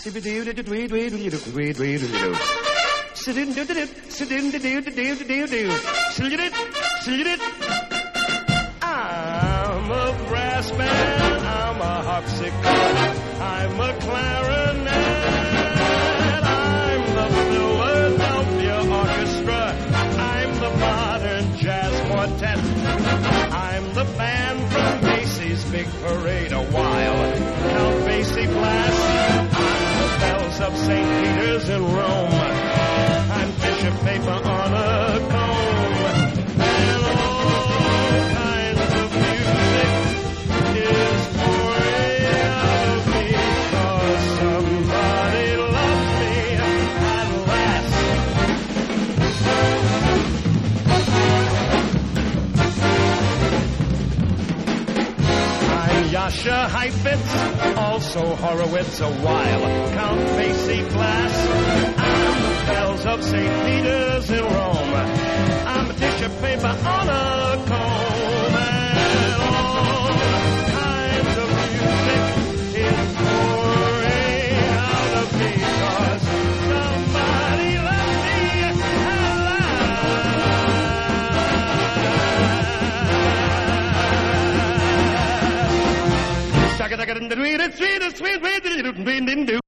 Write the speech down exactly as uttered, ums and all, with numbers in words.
I'm a brass band, I'm a harpsichord, I'm a clarinet, I'm the Philadelphia Orchestra, I'm the modern jazz quartet, I'm the band from Basie's Big Parade a while, Count Basie Blast, I'm the bells of Saint Peter's in Rome, I'm tissue paper on a comb, and all kinds of music is pouring out of me, 'cause somebody loves me at last. I'm Yasha Heifetz, also Horowitz a while, Count Basie Glass, I'm the bells of Saint Peter's in Rome, I'm a tissue paper on a comb, and all kinds of music is pouring out of me, 'cause somebody loves me at last. Sweet, sweet, sweet, sweet, sweet, sweet,